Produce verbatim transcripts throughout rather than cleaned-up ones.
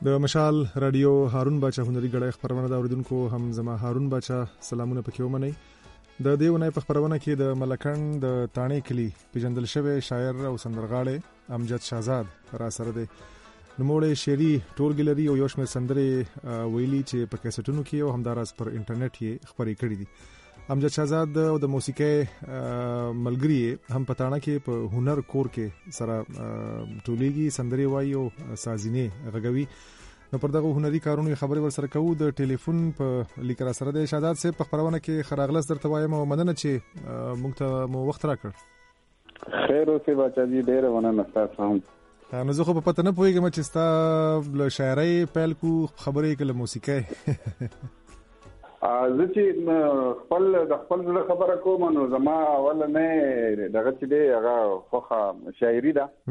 د مشال رادیو هارون باچا هنري غړی خبرونه دا اوریدونکو هم زما هارون باچا سلامونه پکې ومني. د دیونه په خبرونه کې د ملکند د تانې کلی پیژندل شوی شاعر او سندرغاړی امجد شهزاد را سره دی. نوموړی شعري ټولګي لري او یو شمېر سندرې ویلي چې په کیسټونو کې او همداراز پر انټرنیټ یې خپرې کړي دي. امجد شهزاد او د موسیقۍ ملګری هم پټانه کې په هنر کور کې سره ټولېږي، سندرې وایي او سازینې غږوي. نو پر دغه هنري کارونو خبرې ورسره کوو. د ټلیفون په لیک را سره د شهزاد صاحب په خبرونه کې خراغلس درته وایم او مننه چې موږ ته مو وخت راکړ. خیر اوسې بچا جی، ډېر مننه تاسو هم. نو زه خو په پته نه پوهېږم چې ستا له شاعرۍ پیل کو خبرې کې له موسیقۍ. زه چې خپل د خپل ځل خبره کوم نو زما اول نه دغه چې دی هغه خوخه شاعري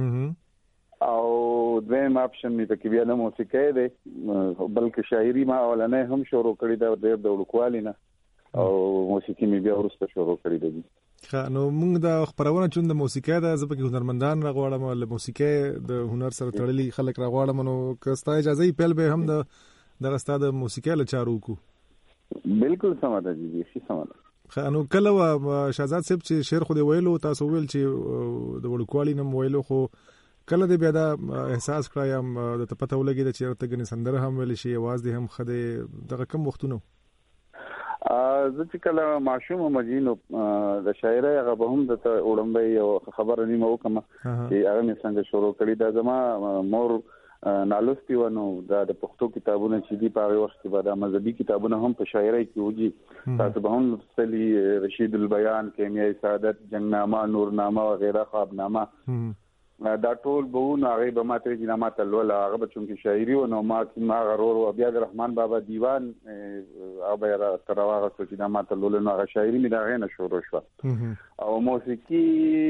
ده او دویم اپشن می پکې بیا نه موسیقۍ دی بلکې شاعري ما اول نه هم شروع کړی دا ډېر د وړوکوالي نه او موسیقي می بیا وروسته شروع کړی دی. نو موږ د خبرونه چون د موسیقۍ د زه پکې هنرمندان راغواړم له موسیقۍ د هنر سره تړلي خلک راغواړم. نو که ستا اجازه یې پیل به هم د دغه ستا د موسیقۍ له چارو کو. بالکل سمه ده جی، شي سمه ده. نو کله شهزاد صاحب چې شعر خو دی ویلو تاسو ویل چې د وړوکوالي نه ویلو، خو کله دی بیا دا احساس کړی یم د ته پته ولګېده چې ورته ګنې سندره هم ویلی شي، اواز دی هم ښه دی، دغه کم وختونه زه چې کله ماشوم وم جی نو د شاعرۍ هغه به هم درته وړاندې یو خبره نیمه وکړم چې هغه مې څنګه شروع کړې. دا زما مور نالوستي و نو دا د پښتو کتابونه چې دي په هغه وخت کې به دا مذهبي کتابونه هم په شاعرۍ کې وږي. تاسو به هم لوستلي رشید البیان، کیمیای سعادت، جنگنامه، نورنامه وغیره، خوابنامه، دا ټول به نو هغه به ماته چې ماته لوله هغه به چونکې شاعري و نو ما ما غرور او بیا د رحمان بابا دیوان هغه را تر هغه چې دا ماته لوله نو هغه شاعري مې دا غینه شروع شو. او موسیقي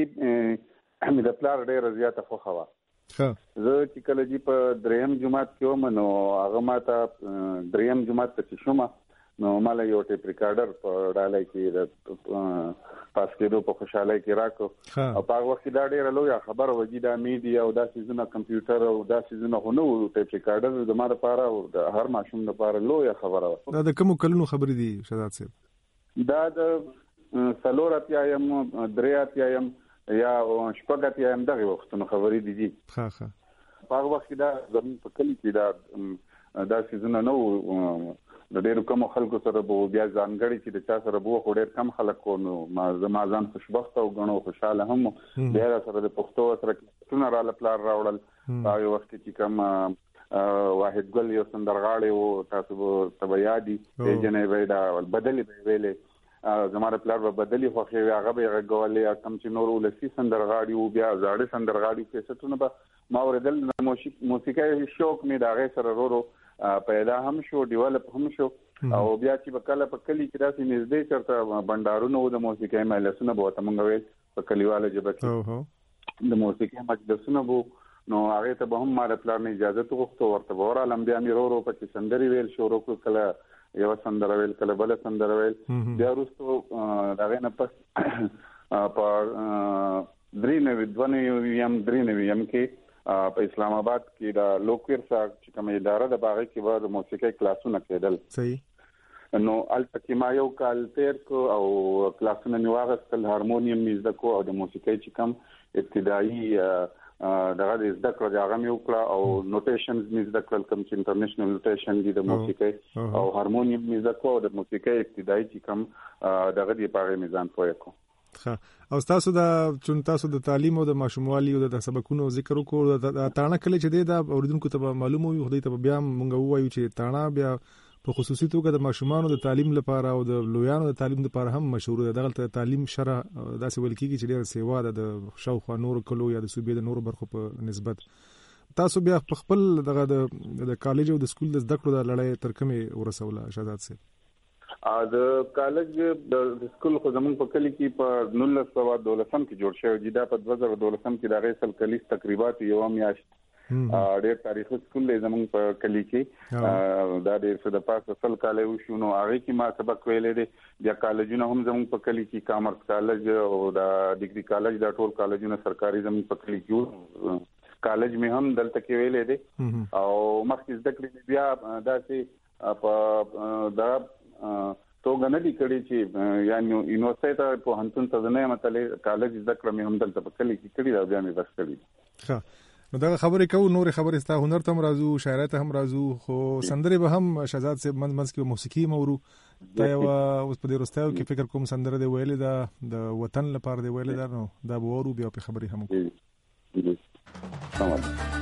مې د پلار ډېره زیاته خوښه وه. زه چې کله جی په دریم جماعت کې وم نو هغه ماته دریم جماعت ته چې شوم نو مال یو ټیپ ریکارډر په ډالۍ کې د پاس کېدو په خوشحالۍ کې راکو. او په هغه وخت دا ډېره لویه خبره وه چې دا میډیا او دا څیزونه کمپیوټر او دا څیزونه خو نه وو. ټیپ ریکارډر زما لپاره او د هر ماشوم لپاره لویه خبره وه. دا د کومو کلونو خبرې دي شهزاد صاحب؟ دا د څلور اتیایم، درې اتیایم یا شپږ اتیایم دغه وختونو خبرې دي جی. ښه ښه. په هغه وخت کې دا زموږ په کلي کې دا دا څیزونه نه وو. د ډېرو کمو خلکو سره به بیا ځانګړي چې د چا سره به خو ډېر کم خلک کو نو ما زما ځان خوشبخته او ګڼو خوشحاله هم بیا را سره د پښتو سره کتابونه راله پلار راوړل. په هغه وخت کې کوم واحد ګل یو سندرغاړی و، تاسو به ته یادي جنې به دا بدلې به ویلې زماره پلار به بدلی خوښي هغه به غوړلې کم چې نور ولسی سندرغاړي او بیا زاړه سندرغاړي کیسټونه به ما اوریدل. موسیقي شوق می دا غي سره ورو پیدا هم شو، ډیولپ هم شو. او بیا چې بکله په کلی کې داسې نږدې چرته بندارونه و د موسیقي مجلسونه به ته مونږ ویل په کلیواله جبه کې د موسیقي مجلسونه بو نو هغه ته به هم مال پلان اجازه ته غوښتو ورته ورا لم بیا مې ورو ورو په سندري ویل شروع کله یو سندره ویل کله بل سندره ویل. بیا وروسته دغه نه پس په درې نوي دوه یم درې نوي یم کې په اسلام آباد کې دا لوکویر صاحب چې کوم اداره د باغ کې به د موسیقي کلاسونه کېدل. صحیح. نو البته کې ما یو کال تیر کو او کلاسونه مې واغستل، هارمونیم مې زده کو او د موسیقي چې کوم ابتدایي دغه د زده کړو د هغه مې وکړه او نوټیشنز مې زده کړل کوم چې انټرنیشنل نوټیشن دي د موسیقي او هارمونیم مې زده کو او د موسیقي ابتدایي چې کوم دغه د پاره میزان پوهه کو. او تاسو دا چون تاسو د تعلیم او د ماشوموالي او د سبقونو ذکر وکړو د تاڼه کله چې دی دا اوریدونکو ته معلومه وي خدای ته بیا مونږ وایو چې تاڼه بیا په خصوصي توګه د ماشومانو د تعلیم لپاره او د لویانو د تعلیم لپاره هم مشهور ده. دغه تعلیم شرع داسې ویل کېږي چې ډېر سیوا ده د شاوخوا نور کلو یا د صوبې د نورو برخو په نسبت. تاسو بیا په خپل دغه د کالج او د سکول د زده کړو د لړۍ تر کومې ورسوله شهزاد صاحب؟ د کالج د سکول خو زمونږ په کلی کې په نولس سوه دولسم کې جوړ شوی دی. دا په دوه زره دولسم کې د هغې سل کلیز تقریبات یوه میاشت ډېر تاریخي سکول دی زمونږ په کلی کې. دا ډېر څه د پاسه سل کاله وشو نو هغې کې ما سبق ویلی دی. بیا کالجونه هم زمونږ په کلی کې کامرس کالج او دا ډګري کالج دا ټول کالجونه سرکاري زمونږ په کلی کې کالج مې هم دلته کې ویلې دي او مخکې زده کړې بیا داسې په دا توګه نه دي کړې چې یعنی یونیورسيټي ته په هنتون ته نه متلې کالج زده کړې مې هم دلته په کلی کې کړې دا بیا مې بس کړې. ښه نو دا خبرې کوو نور خبرې ستا هنر ته هم راځو شاعرۍ ته هم راځو خو سندرې به هم شهزاد صاحب منځ منځ کې موسیقي مورو ته یو اوس په دې وروستیو کې فکر کوم سندره دی ویلې ده د وطن لپاره دی ویلې ده نو دا به وورو بیا په خبرې هم کوو.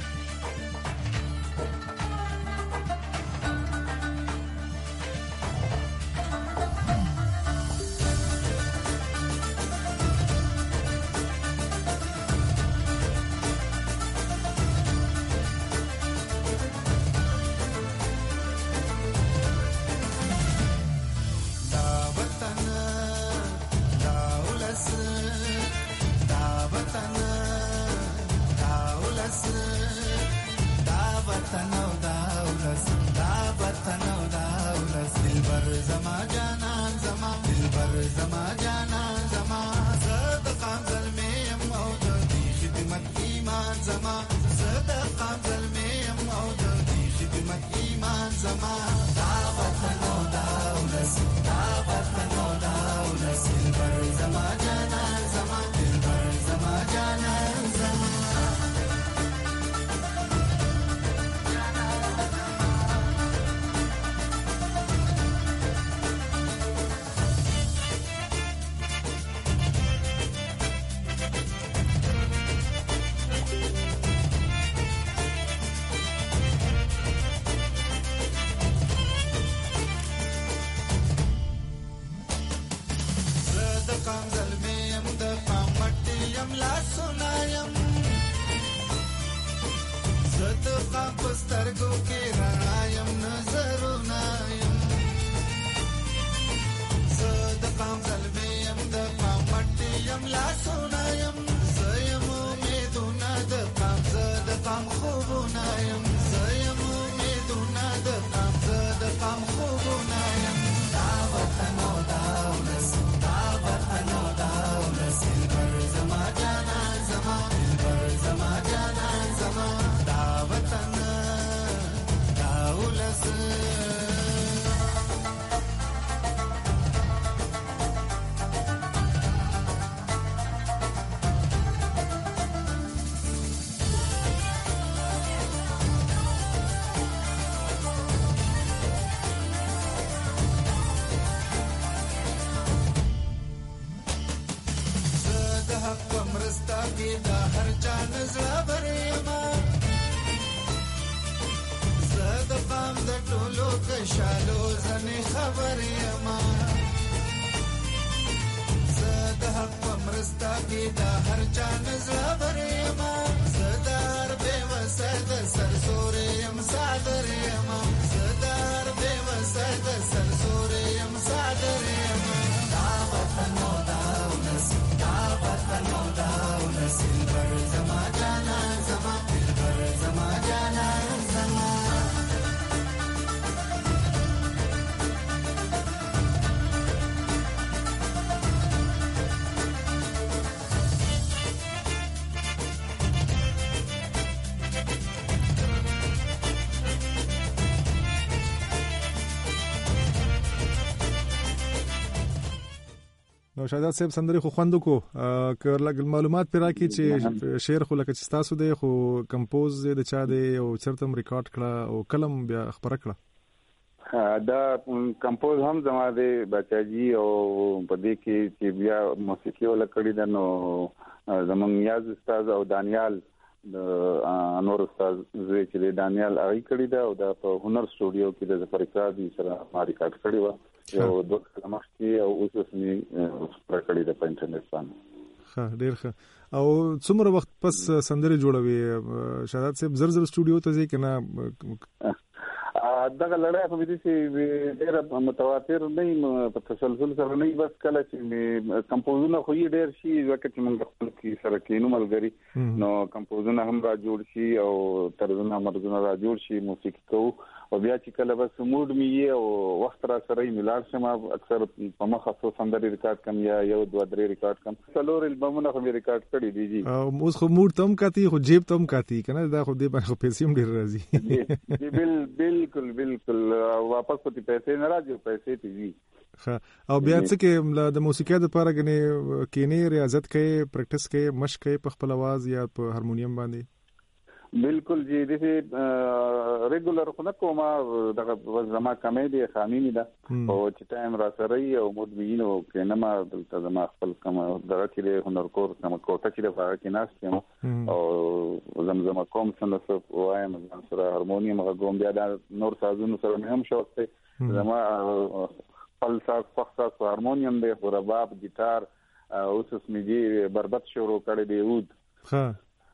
نو شهزاد صاحب سندري خو خوند کو که لګ معلومات پیرا کی چې شعر خو لکه چې تاسو دی خو کمپوز د چا دی او چرته ریکارډ کړه او کلم بیا خبره کړه دا کمپوز هم زما دی بچاجي او په دې کې چې بیا موسیقي ولا کړی دا نو زمون نیاز استاد او دانیال د انور استاد زوی چې دانیال اړي کړی دا او د هنر سټوډیو کې د ظفرکادي سره ما ریکارډ کړی و یو دوه کلمه کې او اوس اوس می پرکړی د انټرنیټ باندې. ښه ډیر ښه او څومره وخت پس سندري جوړوي شهزاد صاحب زر زر سټوډیو ته ځي کنه دغه لړۍ په دې چې ډېر متواتر نه په تسلسل سره نه بس کله چې کمپوزونه خو یې ډېر شي وکړي چې موږ خپل کې سره کینو ملګری نو کمپوزونه هم را جوړ شي او طرزونه مرزونه را جوړ شي موسیقي کوو او بیا چې کله بس موډ می او وخت را سره ملار شم اکثر په مخصوص سندري ریکارډ کم یا یو دوه درې ریکارډ کم څلور البومونه خو ریکارډ کړی دي جی او اوس خو موډ تم کاتی خو جیب تم کاتی کنه دا خو دې باندې پیسې هم ډیر راځي جی بل بالکل بالکل واپس کوتي پیسې نه راځي پیسې تی جی او بیا څه کې د موسیقۍ لپاره غني کینې ریاضت کوي پریکټیس کوي مشق کوي په خپل आवाज یا په هارمونیم باندې بالکل جی دغه ریګولر خو نه کومه دغه زما کمیډي خامینی ده او چې ټایم را سره او مدمینو کې نه ما دلته زما خپل کوم دغه کې هنر کور کوم کوټه کې د فارق ناس او زمزم کوم څنګه وایم زما سره هارمونیم غوم بیا د نور سازونو سره هم شوته زما خپل ساز فخص هارمونیم دی خو رباب ګیټار اوس سمېږي بربط شروع کړی دی ود ها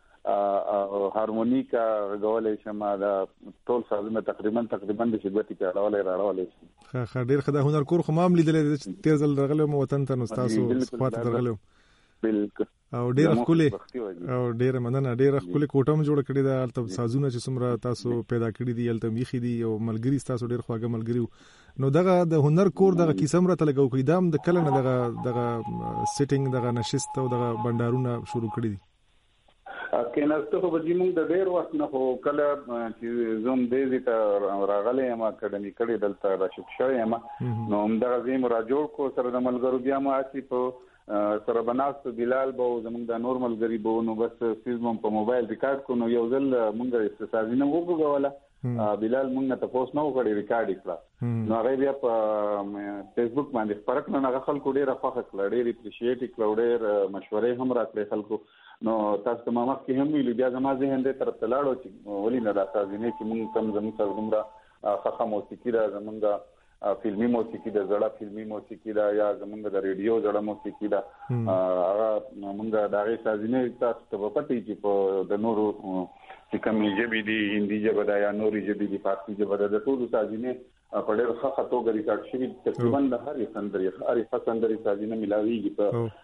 او هارمونیکا غولې شمه دا ټول سازونه تقریبا تقریبا د شدتي کې راولې راولې ښه ښه ډیر خدای هنر کور خو مام لیدلې تیر ځل راغلو مو وطن ته نو تاسو خواته راغلو بالکل او ډیر خولي او ډیر مننه ډیر خولي کوټم جوړ کړی دا البته سازونه چې څومره تاسو پیدا کړی دي البته میخي دي او ملګری تاسو ډیر خواږه ملګری نو دغه د هنر کور دغه کیسه مره تلګو کوي دام د کله نه دغه دغه سیټینګ دغه نشست او دغه بندارونه شروع کړی دي کیناسته خو به موږ د ډیر وخت نه خو کله چې زوم دې ته راغلې ما اکیډمي کړي دلته راشد شوی ما نو هم دا زم را جوړ کو سره د ملګرو بیا ما اسی په سره بناست بلال بو زموږ د نورمال غری بو نو بس سیزمم په موبایل ریکارډ کو نو یو ځل موږ استفادینه وګورله بلال موږ ته پوسټ نو کړی ریکارډ کړه نو هغه بیا په فیسبوک باندې فرق نه هغه خلکو ډیر خوښ کړل ډیر اپریشیټ کړل ډیر مشورې هم راکړل خلکو نو تاسو ته ما کې هم ویل بیا زما ذهن دې طرف ته لاړو چې ولې نه راځي نه چې موږ کم زموږ سره دومره خاصه موسیقي را زمونږ فلمي موسیقي د زړه فلمي موسیقي دا یا زمونږ د ریډیو زړه موسیقي دا هغه موږ د هغه سازینه تاسو ته پته چې په د نورو چې کوم ژبې دي هندي ژبه دا یا نوري ژبې دي فارسی ژبه د ټولو سازینه په ډېر ښه خطو ریکارډ شوی تقریبا د هر سندري هر سندري سازینه ملاويږي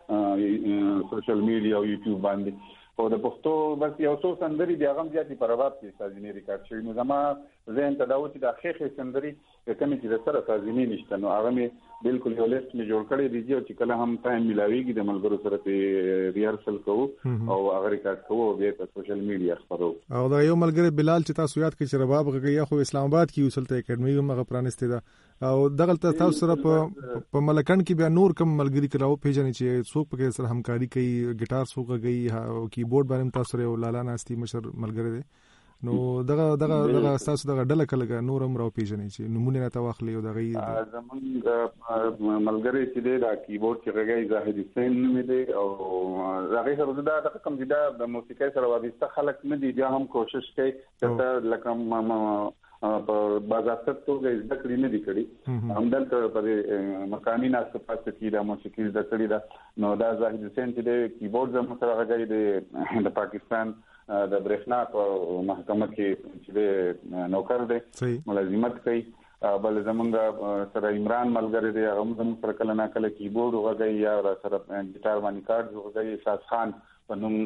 په سوشل میډیا او یوټیوب باندې او د پښتو بس یو څو سندري بیا هم ځاتي پر واب کې سازینه ریکارډ شوی نو زما زه ته دا و چې د اخیخه سندري کومې چې د سره سازینه نشته نو هغه مې بالکل یو لیست می جوړ کړی دی چې کله هم ټایم ملاويږي د ملګرو سره په ریهرسل کوو او هغه ریکارډ کوو بیا په سوشل میډیا خبرو او دا یو ملګری بلال چې تاسو یاد کړئ چې رباب غږی خو اسلام آباد کې وسلته اکیډمي هم غو پرانسته ده او دغه تاسو سره په په ملکن کې بیا نور کم ملګری کراو پیژنې چې څوک پکې سره همکاري کوي ګټار څوک غږی او کیبورډ باندې تاسو سره لالا ناستي مشر ملګری دی نو دغه دغه دغه تاسو دغه ډله کله نور هم راو پیژنې چې نمونه نه تواخلې او دغه زمون ملګری چې دی دا کیبورډ چې غږی زاهد حسین نوم دی او هغه سره دا د کوم چې دا د موسیقۍ سره وابسته خلک نه دي بیا هم کوشش کوي چې لکه په بازار توګه زده کړې نه دي کړې همدلته په مقامي ناس په پاسه کې د موسیقي زده کړې ده نو دا زاهد حسین چې دی کیبورډ زموږ سره غږی دی د پاکستان د برېښنا په محکمه کې چې نوکر دی ملازمت کوي بل زمونږ سره عمران ملګری دی هغه زموږ سره کله نه کله کیبورډ غږی یا سره ګیټار باندې کارډ غږی احساس خان په نوم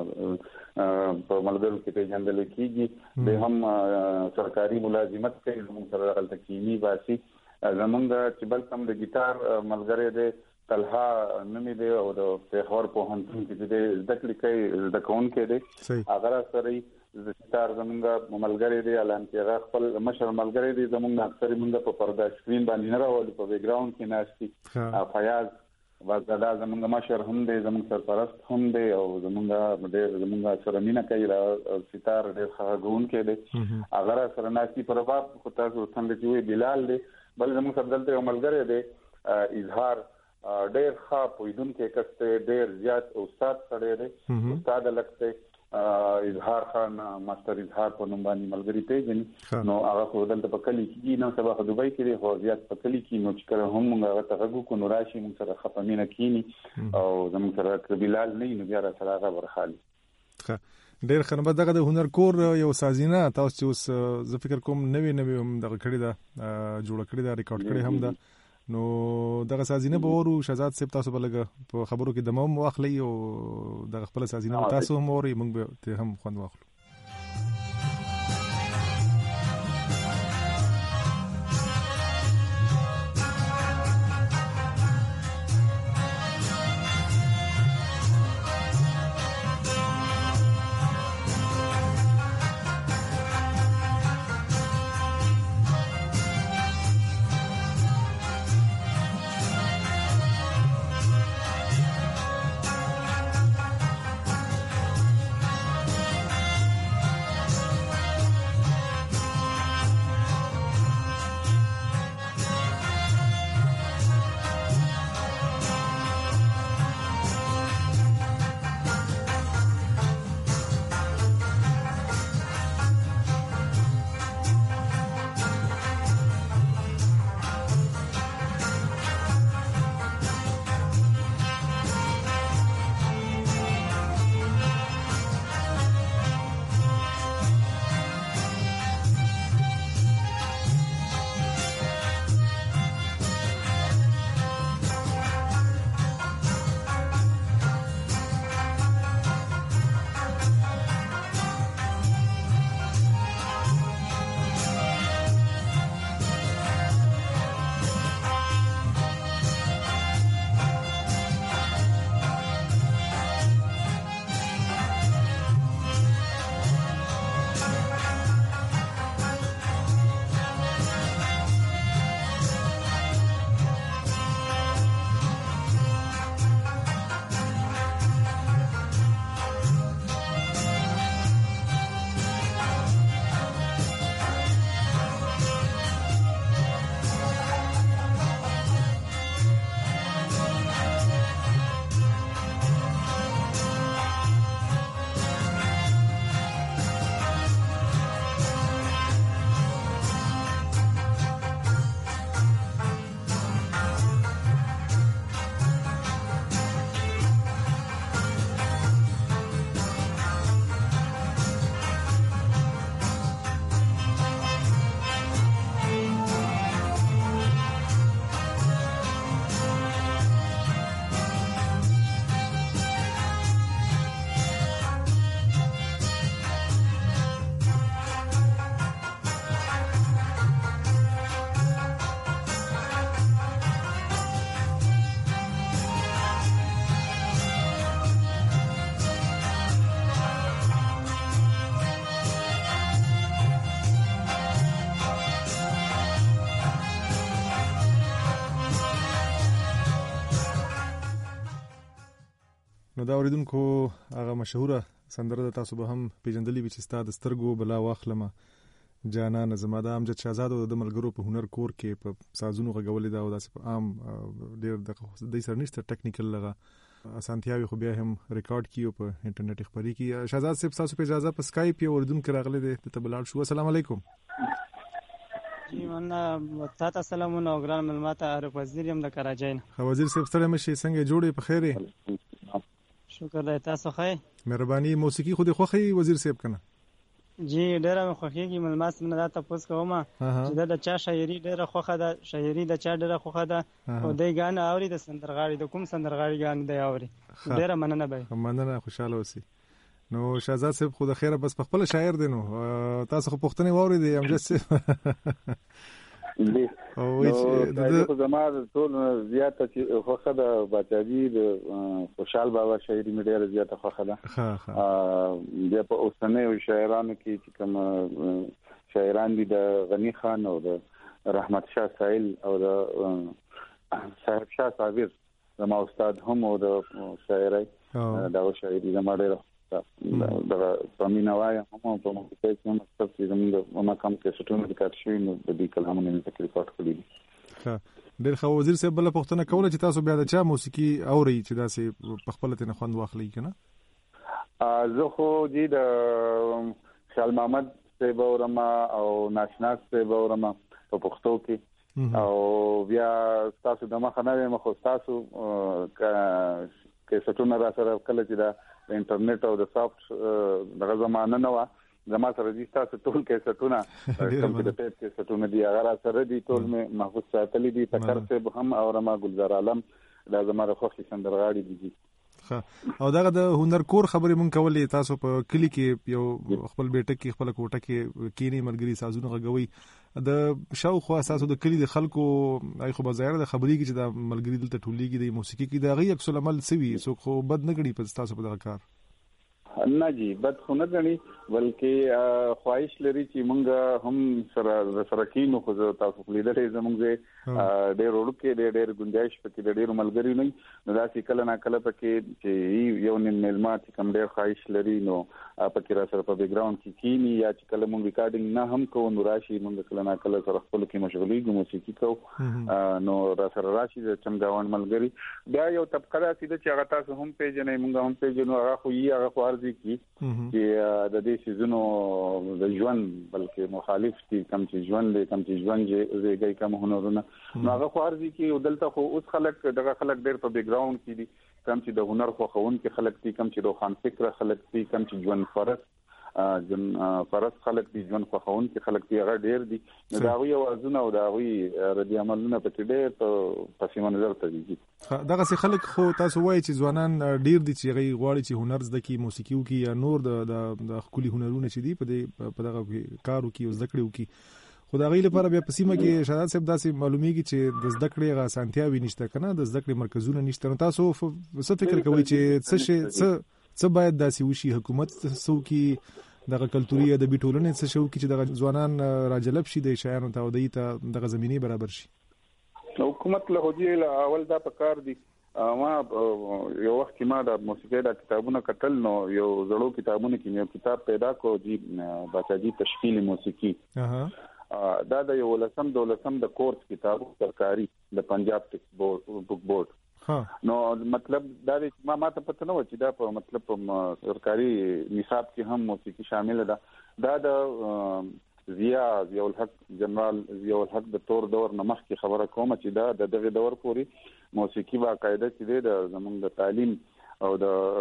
په ملګرو کې پیژندل کېږي د هم سرکاري ملازمت کوي زموږ سره غلطه کینی باسي زمونږ چې بل کم د ګیټار ملګری دی طلحه نومي دی او د پیښور په هنتون کې د ذکر کوي د کون کې دی هغه سره د ستار زمونږ ملګری دی اعلان کې هغه خپل مشر ملګری دی زمونږ اکثر موږ په پرده سکرین باندې نه راوړل په بیک گراوند کې ناشتي فیاض وزدا زمونږ مشر هم دی زمونږ سرپرست هم دی او زمونږ ډېر زمونږ سره مینا کوي او ستار ډېر ښه کې دی هغه سره ناشتي پر باب خو تاسو څنګه چې بلال دی بل زمونږ سره دلته یو ملګری دی اظهار ډېر ښه پویدونکو کسته ډېر زیات استاد سره دی استاد لکته اظهار خان ماستر اظهار په نوم باندې ملګری پیژني نو هغه خو دلته په کلی کې نو سبا په دوبۍ کې دی خو زیات په کلی کې نو چې کله هم هغه ته غوږ کو نو راشي موږ سره خپمینه کینی او زموږ سره بلال نه نو بیا سره هغه ورخالي ډېر خنبه دغه د هنر کور یو سازینه تاسو چې اوس زه فکر کوم نوې نوې هم دغه کړی دا جوړ کړی دا ریکارډ کړی هم دا نو دغه سازینه به ورو شهزاد صاحب تاسو بلګه په خبرو کې دمو واخلي او دغه خپل سازینه تاسو هم اوري موږ به ته هم خوند واخلو دا اوریدونکو هغه مشهوره سندره تاسو به هم پیژندلې وي چې ستا د سترګو بلا واخلمه جانانه زما د امجد شهزاد او د ملګرو په هنر کور کې په سازونو غږولې دا او داسې په عام ډېر د دې سره نشته ټیکنیکل لغه اسانتیاوي خو بیا هم ریکارډ کیو په انټرنیټ خبري کی. شهزاد صاحب تاسو په اجازه په اسکایپ یو اوریدونکو راغلی دی ته بلال شو. السلام علیکم. جی مننه تاسو سلامونه او ګران ملماته عارف وزیر یم د کراچۍ. خو وزیر صاحب ستړي مشي څنګه جوړې په خیره؟ شکر دی تاسو ښه؟ مهرباني. موسیقي خو دې خوښي وزیر صاحب کنه؟ جی ډیره مې خوښیږي. ملمات څنګه دا تاسو کوم چې دا چا شاعري ډیره خوښه ده، شاعري د چا ډیره خوښه ده او دې غان اوري د سندرغاړي د کوم سندرغاړي غان دی اوري. ډیره مننه به. مننه خوشاله اوسئ. نو شهزاد صاحب خو د خیره بس په خپل شاعر دی نو تاسو خو پښتني واوري دی امجد صاحب دی او د زماد ټول زیاته چې خوخه د باچاجي د خوشحال بابا شاعري مې ډیره زیاته خوخه ده. ها ها بیا په اوسنۍ شاعرانو کې چې کوم شاعران دي د غنی خان او د رحمت شاه سایل او د صاحب شاه صابر زما استاد هم او د شاعري دا شاعري زما ډیره دا پامینوای هم په موسیقۍ کې هم څه زموږ ما کوم کې څټونه د کار شوی نو د دې کلامونو نه تکلیف ورکړي. ها ډېر خو وزیر صاحب بل پښتنه کوله چې تاسو بیا د چا موسیقي اوري چې داسې په خپل ته خوند واخلي کنه؟ ا زه خو دې د خیال محمد صاحب اورما او ناشناس صاحب اورما په پښتو کې او بیا تاسو د مخه نه مخ تاسو کې څټونه را سره کله چې دا انټرنیټ او د سافټ دغه زمانه نه و زما سره دي تاسو ټول کې څټونه کوم چې د پیټ کې څټونه دي هغه سره دي ټول مې محفوظ ساتلې دي. تکر صاحب هم او رما ګلزار عالم دا زما خوښي سندرغاړي دي. او دغه د هنر کور خبرې مونږ کولې تاسو په کلی کې یو خپل بیٹه کې خپل کوټه کې کینی ملګری سازونه غږوي د شاوخوا اساسو د کلی د خلکو آی خو بظاهر د خبرې کې چې د ملګری دلته ټولېږي د موسیقي کې د غي عکس العمل سوي سو خو بد نه غړي په تاسو په دغه کار نه جی بد خو نه غني بلکې خواهش لري چې مونږ هم سره سره کینو خو تاسو په لیدلې زمونږ ډېر ورکه ډېر ډېر گنجائش پکې ډېر ملګری نه نو دا چې کله نه کله پکې چې یو نن ملمات کم ډېر خواهش لري نو پکې را سره په بیک گراوند کې کینی یا چې کله مونږ ریکارډینګ نه هم کوو نو راشي مونږ کله نه کله سره خپل کې مشغولې موسیقي کوو نو را سره راشي د چمګاوند ملګری بیا یو طبقه راځي چې هغه تاسو هم پیژنې مونږ هم پیژنو هغه خو یې هغه خو ارزي کی چې د دې سيزونو د ژوند بلکې مخالف دي کم چې ژوند کم چې ژوند زیږي کم هنرونه نو هغه خو ارزي کی دلته خو اوس خلک دغه خلک ډېر په بیک گراوند کې دي کم چې د هنر خو خون کې خلک دي کم چې روخان فکر خلک دي کم چې ژوند فرض جن فرض خلک دي ژوند خو خون کې خلک دي هغه ډېر دي نو دا وی اوازونه او دا وی ردی عملونه په ډېر په پسې نظر ته دي. دغه څه خلک خو تاسو وایي چې ځوانان ډېر دي چې غي غواړي چې هنر زده کی موسیقي وکي یا نور د د خولي هنرونه چې دي په دې په دغه کارو کې او زده کړو کې خو دا غي لپاره بیا پسیمه کې شهادت صاحب داسې معلومیږي چې د زده کړې غا سانتیاوي نشته کنه د زده کړې مرکزونه نشته نو تاسو څه فکر کوئ چې څه شي څه څه باید داسې وشي حکومت څو کې دغه کلتوري ادبي ټولنې څه شو کې چې دغه ځوانان راجلب شي د شاعرانو ته او دای ته دغه زميني برابر شي. حکومت له هدي له اول دا پکار دي ما یو وخت کې ما د موسیقي د کتابونو کتل نو یو زړو کتابونو کې یو کتاب پیدا کو جی باچاجي تشکیل موسیقي دا د یو لسم دولسم د کورس کتاب سرکاري د پنجاب ټیکس بورډ بک بورډ نو مطلب دا ما ما ته پته نه و چې دا په مطلب په سرکاري نصاب کې هم موسیقي شامل ده دا د ضیا ضیا الحق جنرال ضیا الحق د تور دور نمخ کې خبره کوم چې دا د دغه دور پوري موسیقي باقاعده چې د زمونږ د تعلیم او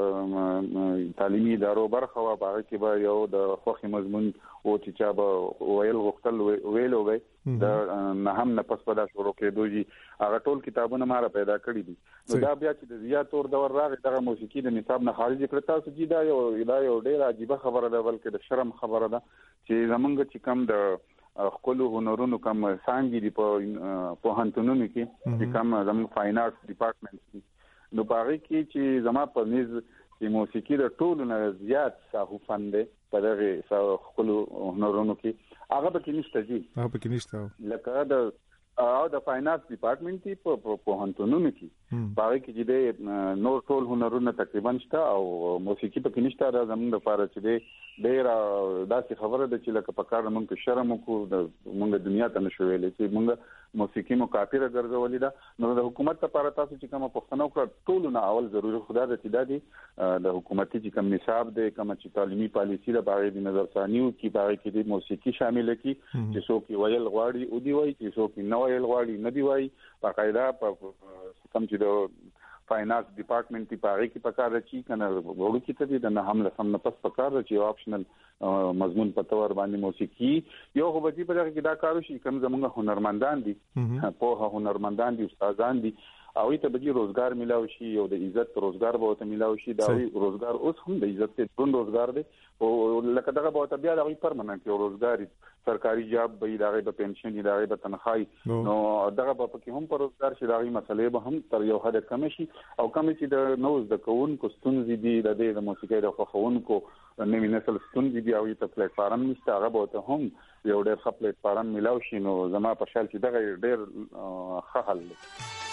د تعلیمي ادارو برخه وا باغ کې به یو د خوخي مضمون او چې چا به ویل غوښتل ویلو وي دا نه هم نه پس پدا شروع کېدو جی هغه ټول کتابونه ماره پیدا کړی دي نو دا بیا چې د ضیا تور دور راغی دغه موسیقي د نصاب نه خارج کړ تاسو جی دا یو دا یو ډېر عجیب خبره ده بلکې د شرم خبره ده چې زمونږ چې کم د خپل هنرونو کم سانګي دی په په هنتونو کې چې کم زموږ فاین آرټس ډپارټمنټ نو باغی کې چې زما په نيز چې موسیقي د ټولو نه زیات ساهو فند په دغه خپل هنرونو کې هغه به کې نشته جی هغه به کې نشته لکه د او د فاینانس ډپارټمنټ په په هنتونو کې باغې کې چې نور ټول هنرونه تقریبا شته او موسیقي په کې نشته. را زموږ لپاره چې ډېر داسې خبره ده چې لکه په کار موږ په شرم کو د موږ دنیا ته نشو ویلې چې موږ موسیقي مو کافره ګرځولې ده. نو د حکومت لپاره تاسو چې کوم پښتنو کړ ټول نه اول ضروري خدا د تدادي د حکومتي چې کوم نصاب دی کوم چې تعلیمي پالیسي د باغې د نظر ثانیو کې باغې کې د موسیقي شامل کی چې څوک ویل غواړي او دی وایي چې څوک نه ویل غواړي نه دی وایي په قاعده په کوم چې د فاینانس ډپارټمنټ په باغې کې پکار رچی کنه وړو کې ته د نه حمله سم نه پس پکار رچی آپشنل مضمون په تور باندې موسیقي یو خو به په دغه کې دا کارو شي کوم زموږ هنرمندان دي په هنرمندان دي استادان دي او ته به روزګار ملاوي شي او د عزت روزګار به ته ملاوي شي دا روزګار اوس هم د عزت ته دون روزګار دی او لکه دغه به ته بیا د پرمننت یو روزګار سرکاري جاب به دغه به پنشن دغه به تنخواهي نو دغه به پکې هم پر روزګار شي دغه مسلې به هم تر یو حد کم شي او کم چې د نوز د کوون کو ستونزې دي د دې د موسیقۍ د خوښونکو نوې نسل ستونزې دي او ته پلیټ فارم نشته هغه به ته هم یو ډېر ښه پلیټ فارم ملاوي شي. نو زما په خیال چې دغه ډېر ښه حل دی.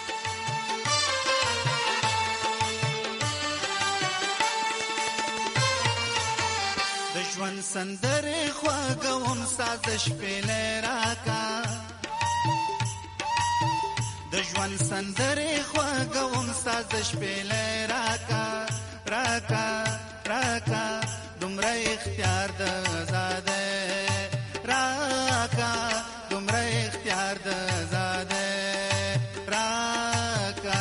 د ژوند سندرې خواږوم ساز شپېلې راکا د ژوند سندرې خواږوم ساز شپېلې راکا راکا راکا دومره اختیار د زاده راکا دومره اختیار د زاده راکا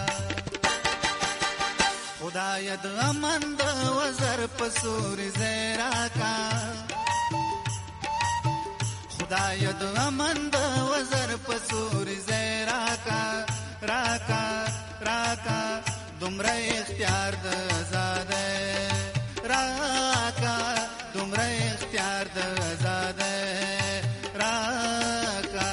خدای د امن د وزر پسور زیراکا خدای د امن د وزر پسور زیراکا راکا راکا دومره اختیار د زاده راکا دومره اختیار د زاده راکا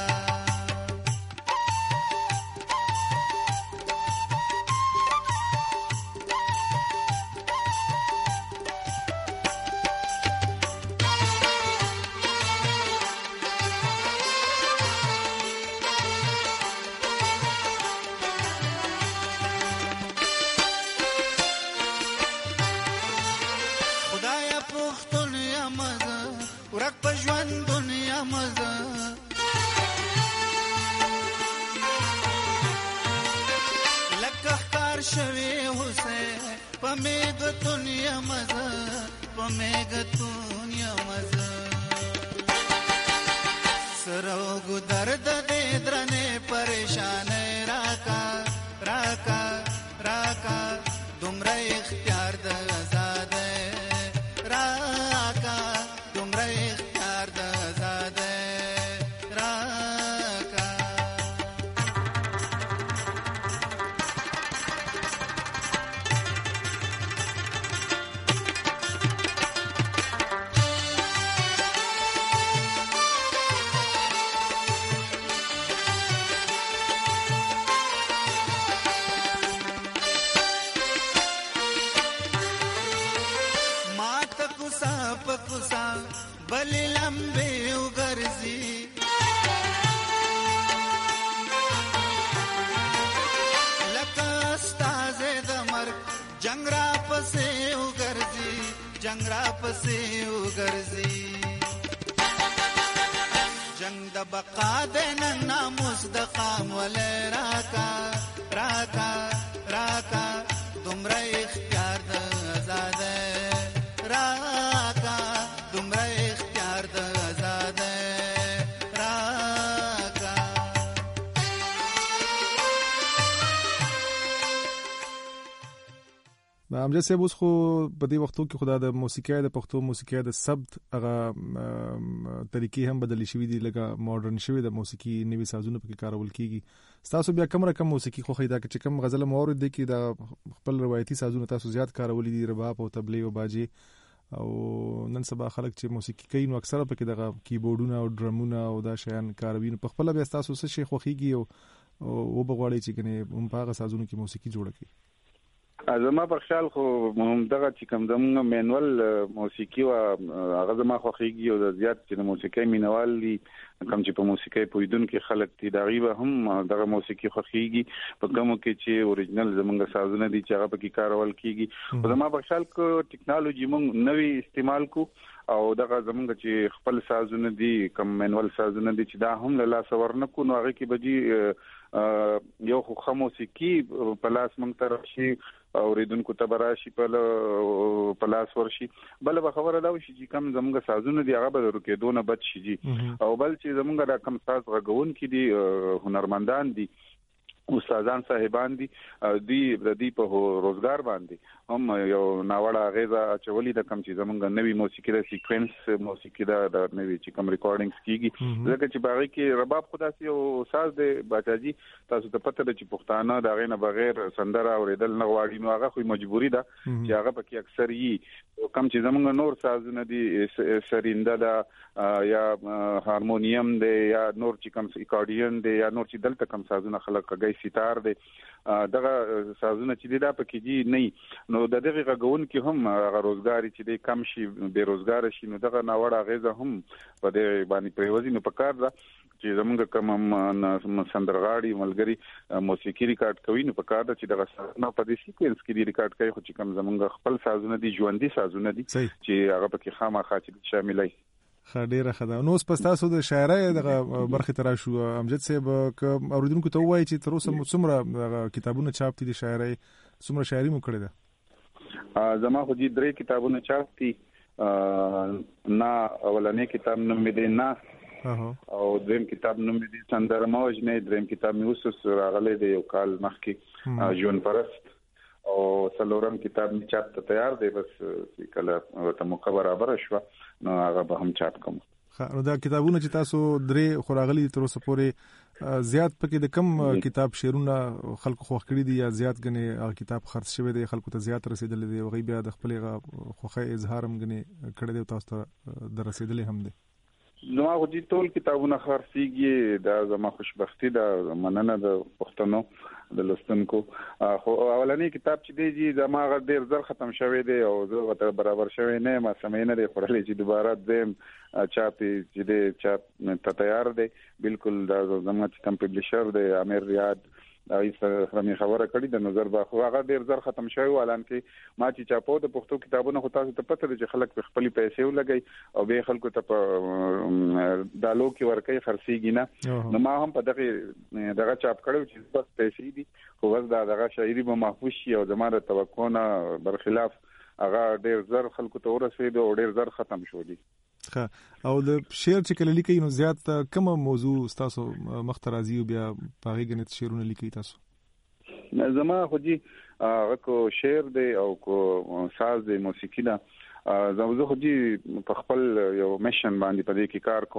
پمیگتون یمز پمیگتون یمز سروگو درد دے درنے پریشان راکا راکا راکا دمرا اختیار د زاده راکا دمرا اختیار د زاده راکا بلی لمبی اگرزی لکه استاز دمر جنگ را پسی اگرزی جنگ را پسی اگرزی جنگ د بقا دین ناموس د قام ولی راکا راکا راکا دمرا اختیار د ازاده راکا دمرا اختیار د ازاده راکا امجد صاحب اوس خو په دې وختو کې خدا د موسیقۍ د پښتو موسیقۍ د ثبت هغه طریقې هم بدلې شوې دي لکه ماډرن شوې د موسیقي نوي سازونه پکې کارول کیږي تاسو بیا کوم رقم موسیقي خو خیدا چې کوم غزل مورد دي کې د خپل روایتي سازونه تاسو زیات کارول دي رباب او تبلې او باجي او نن سبا خلک چې موسیقي کوي نو اکثره پکې دغه کیبورډونه او ډرمونه او دا شیان کاروي په خپل بیا تاسو څه شي خوخيږي او او بغواړي چې کنه هم په هغه سازونو کې موسیقي جوړه کړي زما په خیال خو دغه چې کوم زموږ مینوال موسیقي او هغه زما خو خيږي او زیات چې موسیقي مینوال دي کوم چې په موسیقي پویدونکو خلک دي دا غیبه هم دغه موسیقي خو خيږي په کوم کې چې اوریجنل زموږ سازونه دي چې هغه پکې کارول کیږي او زما په خیال کې ټیکنالوژي موږ نوې استعمال کو او دغه زموږ چې خپل سازونه دي کوم مینوال سازونه دي چې دا هم له لاس ورنکو نو هغه کې بجی یو خو موسیقي په لاس مونږ تر شي اوریدونکو ته براشي په پلاس ورشي بل به خبره دا وشي چې کم زموږ سازونه دی هغه به ورکه دونه بد شي او بل چې زموږ د کم ساز غږون کې دي هنرمندان دي استادان صاحبان دي دی د دې په روزګار باندې هم یو ناوړه غیزه چولې د کم چې زمونږ نوې موسیقي د سیکوینس موسیقي د نوې چې کوم ریکارډینګز کیږي ځکه چې باغی کې رباب خدا سي او ساز د باچاجي تاسو ته پته ده چې پښتانه دا غینه بغیر سندره اوریدل نه غواړي نو هغه خو مجبوری ده چې هغه پکې اکثر یي کم چې زمونږ نور سازونه دي سرینده ده یا هارمونیم دی یا نور چې کوم ریکارډین دی یا نور چې دلته کوم سازونه خلک کوي ستار دی دغه سازونه چې دا پکې دي نه نو د دغه غون کې هم هغه روزګاری چې د کم شي بیروزګار شي نو دغه ناوړه غیزه هم په دې باندې پریوزي نو پکار ده چې زمونږ کوم سندرغاړي ملګری موسیقي ریکارډ کوي نو پکار ده چې دغه سازونه په دې سیکوینس کې ریکارډ کوي خو چې کوم زمونږ خپل سازونه دي ژوندۍ سازونه دي چې هغه پکې خامخا چې شاملای خډيره خدا نو اوس تاسو د شاعرۍ دغه برخه ترا شو امجد صاحب ک اوریدونکو ته وایي چې تر اوسه څومره کتابونه چاپ دي د شاعرۍ څومره شاعري مو کړې ده زما خو دې درې کتابونه چاپ دي نه اولنې کتاب نوم دی نه او دریم کتاب نوم دی سندره موج نه دریم کتاب مې اوس راغلی دی یو کال مخکې ژوند پرست او څلورم کتاب می چاپ ته تیار دی بس کله ته موقع برابر شو نو هغه به هم چاپ کوم نو دا کتابونه چې تاسو درې خوراغلي تر اوسه پورې زیات پکې د کم کتاب شعرونه خلکو خوښ کړي دي یا زیات غني هغه کتاب خرڅ شوی دی خلکو ته زیات رسیدل دي او غي بیا د خپل خوخه اظهار هم غني کړي دي تاسو ته در رسیدل هم دي نو هغه دي ټول کتابونه خرڅيږي دا زما خوشبختی ده مننه د پښتنو د لستونکو خو اولنی کتاب چې دی زما غ ډیر زر ختم شوی دی او زه ته برابر شوی نه ما سمینه دی خورلې چې دوباره دیم چاپی چې دی چاپ ته تیار دی بالکل دا زما چې کم پبلشر دی امیر ریاض ایس خرمي خبره کړې د نظر با خو هغه ډیر زر ختم شوی ولان کې ما چې چاپو د پښتو کتابونه خو تاسو ته پته ده چې خلک په خپل پیسې ولګي او به خلکو ته په دالو کې ورکې خرڅيږي نه نو ما هم په دغه دغه چاپ کړو چې بس پیسې دي خو بس دا دغه شاعري به محفوظ شي او زموږ توقع نه برخلاف هغه ډیر زر خلکو ته ورسېد او ډیر زر ختم شو دي او د شعر چې کله لیکي نو زیات کومه موضوع تاسو مخ ته راځي بیا پاغي غنټ شعرونه لیکي تاسو زما خو دي هغه کو شعر دی او کو ساز دی موسیقي دا زه خو دي په خپل یو میشن باندې په دې کې کار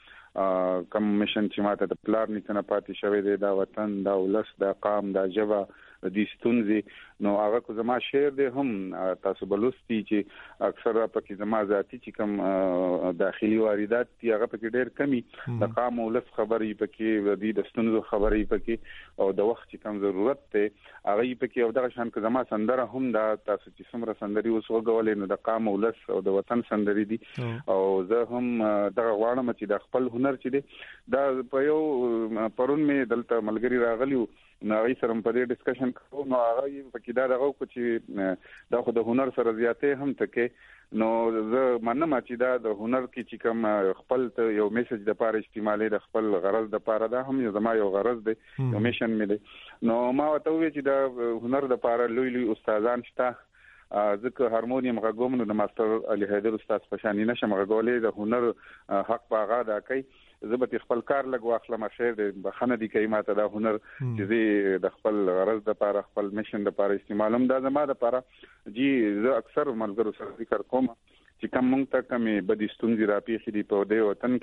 کوم کم میشن چې ماته د پلان نه پاتې شوی دی دا وطن دا ولس دا قام دا جبا د دې ستونزې نو هغه کو زما شعر دی هم تاسو بلوستي چې اکثر پکې زما ذاتی چې کوم داخلي واردات دي هغه پکې ډېر کمی د قام ولس خبرې پکې د دې ستونزو خبرې پکې او د وخت چې کوم ضرورت ته هغه پکې او دغه شان که زما سندره هم دا تاسو چې څومره سندري اوس وګولې نو د قام ولس او د وطن سندري دي او زه هم دغه غواړم چې د خپل هنر چې دی دا په یو پرون می دلته ملګری راغلیو نو هغه سره په دې ډسکشن کوو نو هغه پکې دا دغه کو چې دا خو د هنر سره زیاتې هم تکي نو زه منم چې دا د هنر کې چې کوم خپل ته یو میسج د پاره استعمالي د خپل غرض د پاره دا هم زما یو غرض دی یو میشن مې دی نو ما وته وی چې دا هنر د پاره لوی لوی استادان شته ځکه هارمونیم غوږم نو د ماستر علي حیدر استاد پشانی نشم غوړلې د هنر حق پاغا دا کوي زبط خپل کار لګ واخلم شعر د بخنه دي کوي ماته دا هنر چې د خپل غرض د پاره خپل میشن د پاره استعمالوم دا زما د پاره جی زه اکثر ملګرو سره ذکر کوم چې کوم مونږ ته کومه بدستون زی راپیخي دی په دې وطن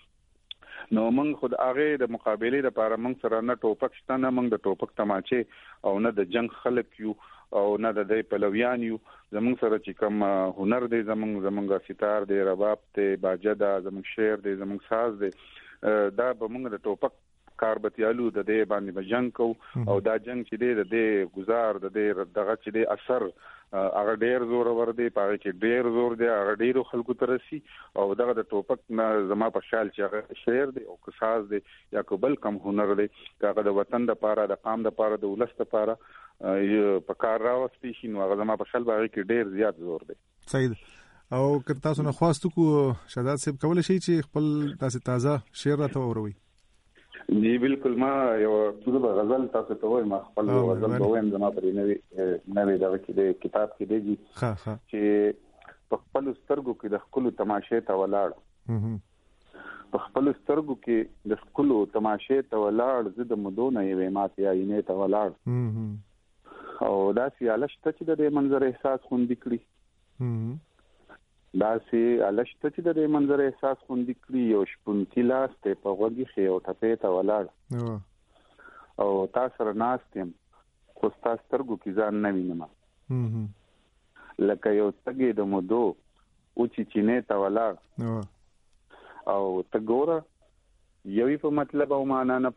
کې نو مونږ خود هغه د مقابله د پاره مونږ سره نه ټوپک شته نه مونږ د ټوپک تماچه او نه د جنگ خلک یو او نه د دې پلویان یو زمونږ سره چې کوم هنر دی زمونږ زمونږ ستار دی رباب دی باجه دا زمونږ شعر دی زمونږ ساز دی دا به مونږ د ټوپک کاربتیالو د دې باندې بجنګ کو او دا جنگ چې دی د دې گزار د دې دغه چې دی اثر هغه ډیر زور ور دی پاره کې ډیر زور دی هغه ډیرو خلکو ترسي او دغه د ټوپک نه زما په شال چې هغه شعر دی او قصاص دی یا کوبل کم هنر دی هغه د وطن د پاره د قام د پاره د ولست لپاره په کار راوستي شي نو هغه زما په شال باندې کې ډیر زیات زور دی. صحیح. او که تاسو نه خواستو کو شهزاد صاحب کول شي چې خپل تاسو تازه شعر راته وروي. جی بالکل ما یو څه غزل تاسو ته وایم خپل غزل وایم زما پرې نوې نوې دا کې د کتاب کې دی ها ها چې په خپل سترګو کې د خپل تماشې ته ولاړ په خپل سترګو کې د خپل تماشې ته ولاړ زه د مدونه یې ماته یا اینه ته ولاړ او دا سیالشته چې د منظر احساس خوندې کړی دا سي الشته چې د منظر احساس خوندې کړی یو شپونتی لاس ته په وګي خي او ټپه ته ولاړ او تاسو سره ناستم خو تاسو سترګو کې ځان نه وینم لکه یو څنګه د مودو او چې چینه ته ولاړ او ته ګوره یوې په مطلب او معنا نه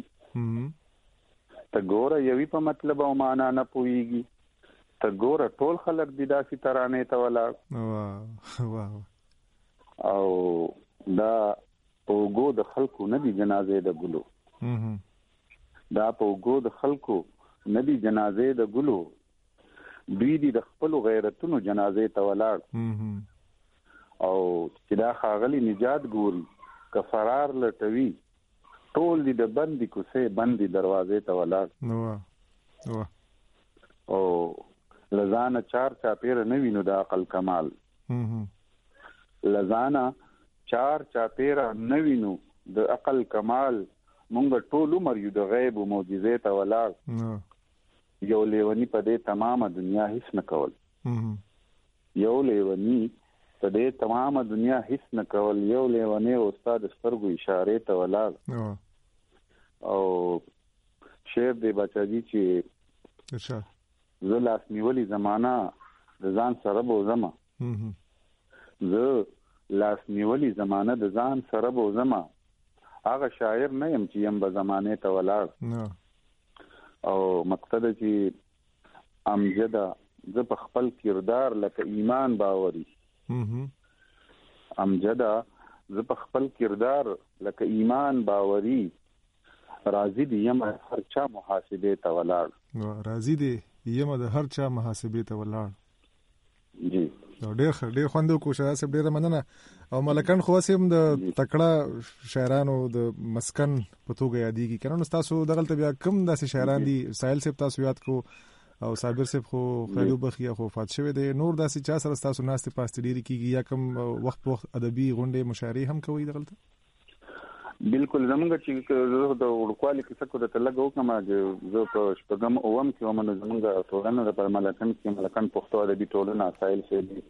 پويږي ته ګوره یوې په مطلب او معنا نه پويږي ته ګوره ټول خلک د داسې ترانه ته ولاړ واه واه او دا اوګو د خلکو نه دي جنازې د ګلو دا اوګو د خلکو نه دي جنازې د ګلو دوی دي د خپل غیرتونو جنازې ته ولاړ او چې دا خاغلی نجات ګوري که فرار لټوي ټول دي د بندي کوسه بندي دروازې ته ولاړ واه واه او لزانه چار چا پیر نه وینو د عقل کمال لزانه چار چا پیر نه وینو د عقل کمال مونږ ټول عمر یو د غیب او معجزې ته ولاړ یو لیونی په دې تمامه دنیا هیڅ نه کول یو لیونی په دې تمامه دنیا هیڅ نه کول یو لیونی استاد سترګو اشاره ته ولاړ او شعر دی بچاجي چې اچھا زه لاس نیولې زمانہ د ځان سره بو زما زه لاس نیولې زمانہ د ځان سره بو زما هغه شاعر نه يم چې يم به زمانه ته ولاړ او مقصد چې امجدا زه په خپل کردار لکه ایمان باوري امجدا زه په خپل کردار لکه ایمان باوري راضي دي یم هر چا محاسبه ته ولاړ راضي دي یم د هر چا محاسبه ته ولاړ جی ډېر ډېر خوندو کو شهزاد صاحب ډېر مننه او ملکان خو سیم د تکړه شاعرانو د مسکن په توګه یادېږي کنه تاسو دغلت بیا کم داسې شاعران دي سایل صاحب تاسو یاد کو او صابر صاحب خو خیالو بخیا خو فات شوی دی نور داسې چا سره تاسو ناست پاست ډېری کیږي یا کم وخت وخت ادبي غونډې مشاعرې هم کوي دغلت بالکل زمونږ چې زه د ورکوالي کې څه کو د تلګو کوم چې زه په شپږم اوم کې ومنه زمونږ ټولنه د پرملکن کې ملکن پښتو ادبي ټولنه سایل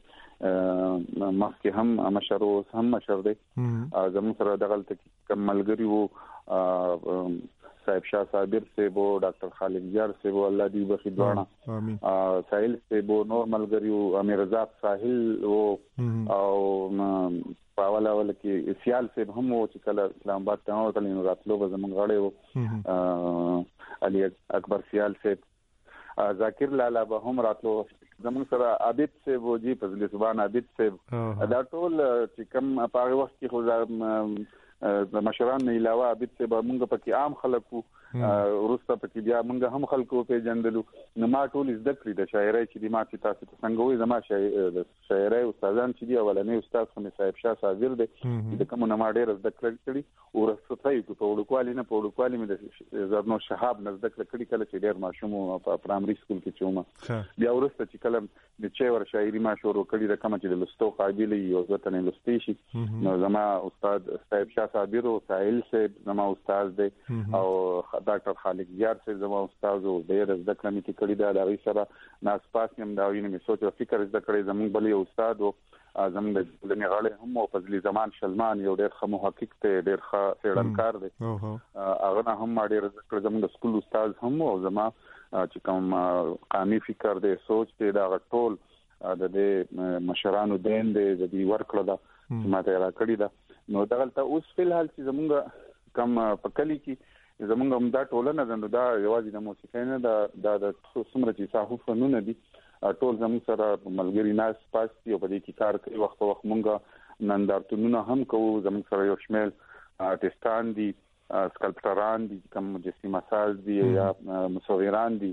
سي مخکې هم مشر او هم مشر دی زموږ سره دغلت کې ملګری وو صاحب شاه صابر صاحب او ډاکټر خالد یار صاحب الله دې بخي دوانه سایل صاحب نور ملګری وو امیر رزاق ساحل وو او پاولا ول کې سیال صاحب هم وو چې کله اسلام آباد ته ورتل نو راتلو به زمونږ غړې وو علي اکبر سیال صاحب ذاکر لالا به هم راتلو زمونږ سره عابد صاحب وو جی فضل سبحان عابد صاحب دا ټول چې کوم په هغه وخت کې خو د مشران نه علاوه عابد صاحب موږ پکې عام خلکو ورسته پکې بیا موږ هم خلکو په جندلو نو ما ټول زده کړی د شاعرۍ چې د ما چې تاسو ته څنګه وې زما شاعرۍ استادان چې دی اولنې استاد خو صاحب شاه صابر دی د کوم نه ما ډېر زده کړی او ورسته یو په وړوکوالي نه په وړوکوالي مې د زرنو شهاب نه زده کړی کله چې ډېر ماشوم په پرایمري سکول کې چوم بیا ورسته چې کله د چېور شاعري ما شروع کړی د کوم چې د لستو قابل یو ځته نه لستې شي نو زما استاد صاحب شاه صابر او سائل صاحب زما استاد دی او ډاکټر خالد یار صاحب زما استاد او ډېر زده کړم چې کړی دا لغوي سره ناس پاس نیم دا وینم سوچ او فکر زده کړی زمون بل یو استاد او اعظم د نغاله هم او فضل زمان سلمان یو ډېر ښه محقق ته ډېر ښه سیړنکار دی هغه هم ډېر زده کړ زمون د سکول استاد هم او زما چې کوم قامي فکر دی سوچ دی دا ټول د دې مشرانو دین دی د دې ورکړه دا ماته را کړی دا نو دغلته اوس فل حال چې زمونږ کم په کلی کې زمونږ هم دا ټولنه ده، دا یوازې د موسیقۍ نه دا د څومره چې ساحو فنونه دي ټول زموږ سره ملګری ناس پاس دي او په دې کې کار کوي. وخت په وخت مونږ نندارتونونه هم کوو. زموږ سره یو شمېر آرټسټان دي، سکلپټران دي، کوم مجسمه ساز دي یا مصوران دي.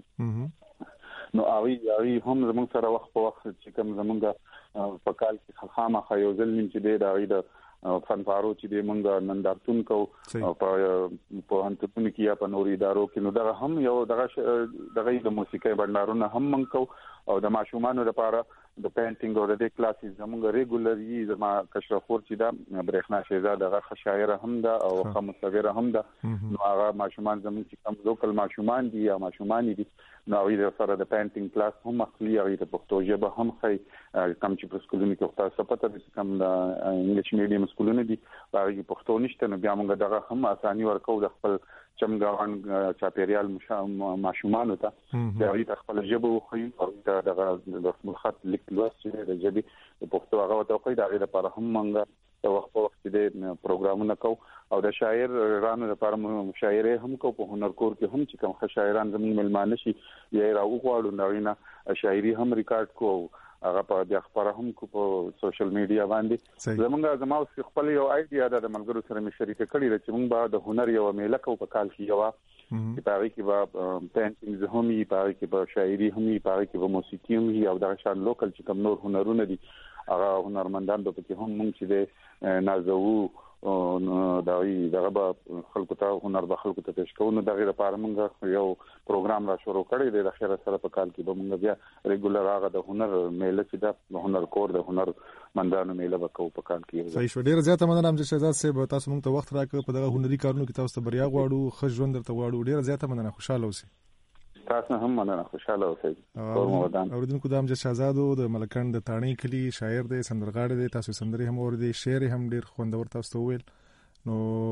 نو هغه هغه هم زموږ سره وخت په وخت چې کوم زمونږ په کال کې خامخا یو ځل نیم چې د هغه د فنپارو چې د مونږ نندارتون کو او په په هنتون کې یا په نوري ادارو کې، نو دا هم یو دغه دغه د موسیقۍ بندرونه هم مونږ کو او د ماشومانو لپاره د پینټینګ او د کلاسز زمونږ ریګولري زما کشرفور چې دا برېښنا شهزاد هغه شاعر هم ده او هغه مصور هم ده. نو هغه ماشومان زموږ چې کوم لوکل ماشومان دي یا ماشومان دي نو هغه سره د پینټینګ کلاس هم اخلي، هغه د پښتو ژبه هم خي کم چې په سکولونو کې تاسو پته د کوم د انګلیش میډیم سکولونو دي هغه پښتو نشته، نو بیا موږ دغه هم اساني ورکو د خپل چمګاوان چاپیریال ماشومان ته د هغه خپل ژبه خو او دغه د خپل خط لیک لوست د ژبې په پښتو هغه ته خو د هغه لپاره هم موږ د وخت په وخت د پروګرامونه کو او د شاعر رانو لپاره مشاعره هم کو په هنر کور کې هم چې کوم شاعران زموږ ملمانه شي یا راو غواړو نوینه شاعري هم ریکارډ کو هغه په د خبره هم کو په سوشل میډیا باندې. زمونږ زموږ خپل یو آیډیا د ملګرو سره می شریک کړی چې موږ به د هنر یو میله کو په کال کې یو چې پاره کې به پینټینګ هم یې پاره کې به شاعري هم یې پاره کې به موسیقي هم یې او د شان لوکل چې کوم نور هنرونه دي هغه هنرمندان به کې هم موږ چې د نازو او دغه دغه خلکو ته هنر به خلکو ته پیش کوو. نو دغه لپاره موږ یو پروګرام را شروع کړی دی د خیره سره په کال کې به موږ بیا ریګولر هغه د هنر میله چې د هنر کور د هنر مندانو میله وکاو په کال کې. صحیح شو، ډیر زیاته مننه امجد شهزاد صاحب، تاسو موږ ته وخت راکړ په دغه هنري کارونو کې تاسو ته بریا غواړو، ښه ژوند درته غواړو. ډیر زیاته مننه، خوشاله اوسئ. تاسو هم مننه، خوشاله اوسئ. اوریدونکو د امجد شهزاد د ملکند د تاڼي کلی شاعر دی، سندرغاړی دی، تاسو سندري هم اوریدئ، شعر هم ډیر خوندور تاسو ته ویل. نو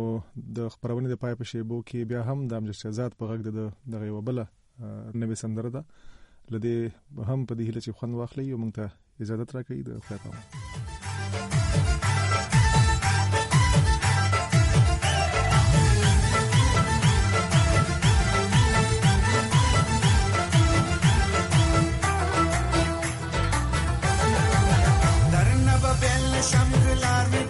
د خبرونې د پای په شیبو کې بیا هم د امجد شهزاد په غږ د دغه یو بله نوې سندره ده لدې هم په دې هیله چې خوند واخلئ او موږ ته اجازه راکړئ. د خیر پامه شمگلار